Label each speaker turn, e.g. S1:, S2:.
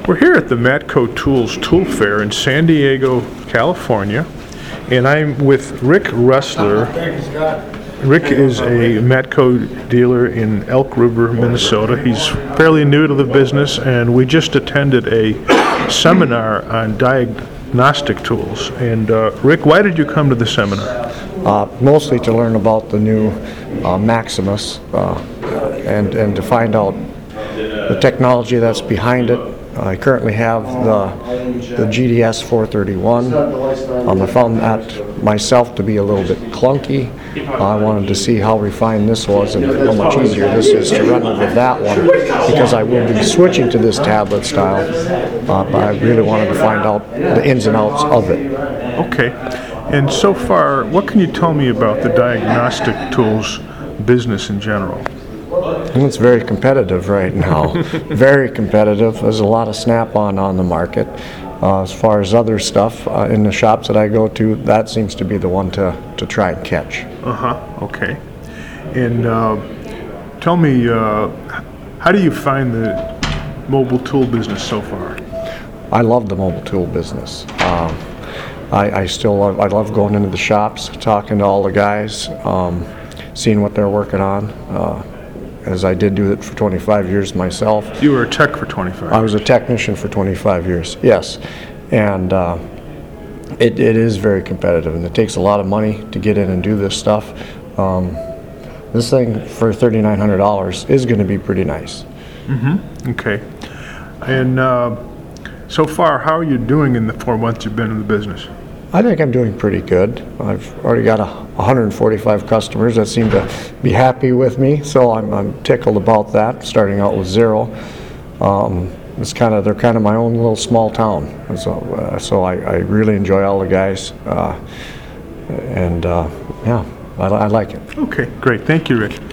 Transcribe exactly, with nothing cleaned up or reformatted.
S1: We're here at the Matco Tools Tool Fair in San Diego, California, and I'm with Rick Ressler. Rick is a Matco dealer in Elk River, Minnesota. He's fairly new to the business, and we just attended a seminar on diagnostic tools. And uh, Rick, why did you come to the seminar?
S2: Uh, mostly to learn about the new uh, Maximus uh, and, and to find out the technology that's behind it. I currently have the, the G D S four thirty-one. Um, I found that myself to be a little bit clunky. Uh, I wanted to see how refined this was and how much easier this is to run with that one, because I will be switching to this tablet style, uh, but I really wanted to find out the ins and outs of it.
S1: Okay. And so far, what can you tell me about the diagnostic tools business in general?
S2: It's very competitive right now. Very competitive. There's a lot of Snap-on on the market. Uh, as far as other stuff uh, in the shops that I go to, that seems to be the one to, to try and catch.
S1: Uh-huh, okay. And uh, tell me, uh, how do you find the mobile tool business so far?
S2: I love the mobile tool business. Um, I, I still love, I love going into the shops, talking to all the guys, um, seeing what they're working on. Uh, as I did do it for twenty-five years myself.
S1: You were a tech for twenty-five.
S2: I was a technician for twenty-five years, yes. And uh, it, it is very competitive, and it takes a lot of money to get in and do this stuff. Um, this thing for thirty-nine hundred dollars is going to be pretty nice.
S1: Mm-hmm. Okay. And uh, so far, how are you doing in the four months you've been in the business?
S2: I think I'm doing pretty good. I've already got a, one hundred forty-five customers that seem to be happy with me, so I'm, I'm tickled about that, starting out with zero. Um, it's kind of, they're kind of my own little small town, and so, uh, so I, I really enjoy all the guys, uh, and uh, yeah, I, I like it.
S1: Okay, great. Thank you, Rick.